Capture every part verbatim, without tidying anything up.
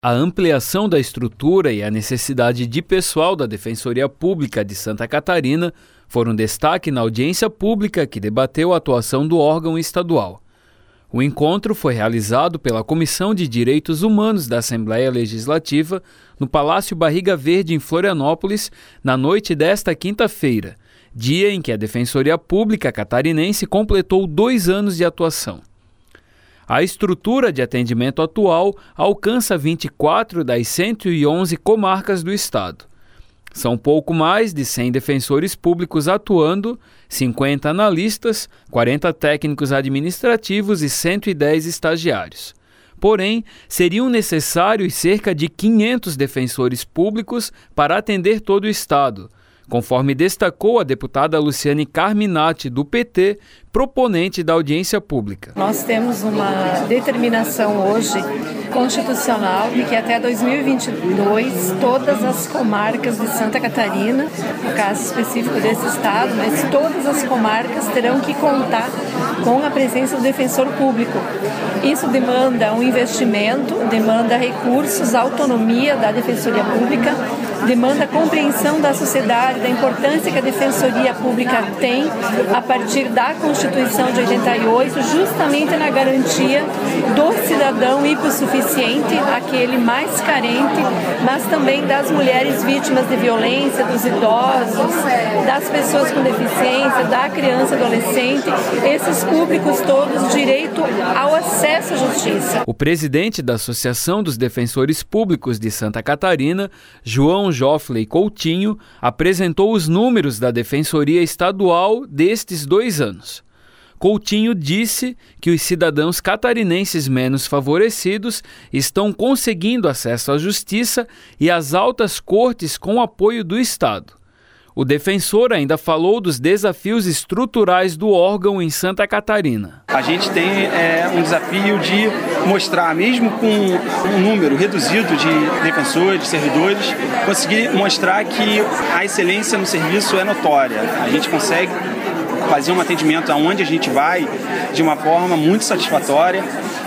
A ampliação da estrutura e a necessidade de pessoal da Defensoria Pública de Santa Catarina foram destaque na audiência pública que debateu a atuação do órgão estadual. O encontro foi realizado pela Comissão de Direitos Humanos da Assembleia Legislativa no Palácio Barriga Verde, em Florianópolis, na noite desta quinta-feira, dia em que a Defensoria Pública catarinense completou dois anos de atuação. A estrutura de atendimento atual alcança vinte e quatro das cento e onze comarcas do estado. São pouco mais de cem defensores públicos atuando, cinquenta analistas, quarenta técnicos administrativos e cento e dez estagiários. Porém, seriam necessários cerca de quinhentos defensores públicos para atender todo o estado, conforme destacou a deputada Luciane Carminati, do P T, proponente da audiência pública. Nós temos uma determinação hoje constitucional de que até dois mil e vinte e dois todas as comarcas de Santa Catarina, no caso específico desse estado, mas todas as comarcas terão que contar com a presença do defensor público. Isso demanda um investimento, demanda recursos, autonomia da Defensoria Pública, demanda compreensão da sociedade, da importância que a Defensoria Pública tem a partir da Constituição de oitenta e oito, justamente na garantia do cidadão hipossuficiente, aquele mais carente, mas também das mulheres vítimas de violência, dos idosos, das pessoas com deficiência, da criança e adolescente, esses públicos todos, direito ao acesso à justiça. O presidente da Associação dos Defensores Públicos de Santa Catarina, João Joffley Coutinho, apresentou os números da Defensoria Estadual destes dois anos. Coutinho disse que os cidadãos catarinenses menos favorecidos estão conseguindo acesso à justiça e às altas cortes com o apoio do Estado. O defensor ainda falou dos desafios estruturais do órgão em Santa Catarina. A gente tem é, um desafio de mostrar, mesmo com um número reduzido de defensores, de servidores, conseguir mostrar que a excelência no serviço é notória. A gente consegue fazer um atendimento aonde a gente vai de uma forma muito satisfatória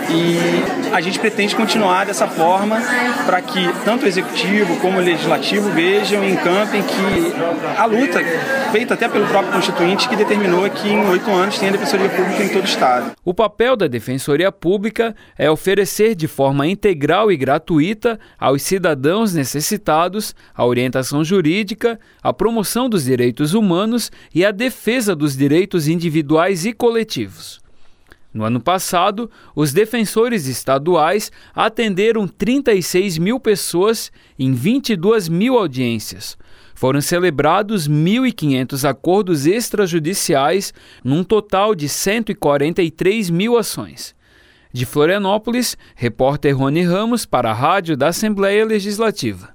e a gente pretende continuar dessa forma para que tanto o executivo como o legislativo vejam e encampem que a luta feita até pelo próprio Constituinte que determinou que em oito anos tenha Defensoria Pública em todo o estado. O papel da Defensoria Pública é oferecer de forma integral e gratuita aos cidadãos necessitados a orientação jurídica, a promoção dos direitos humanos e a defesa dos direitos individuais e coletivos. No ano passado, os defensores estaduais atenderam trinta e seis mil pessoas em vinte e duas mil audiências. Foram celebrados mil e quinhentos acordos extrajudiciais, num total de cento e quarenta e três mil ações. De Florianópolis, repórter Rony Ramos para a Rádio da Assembleia Legislativa.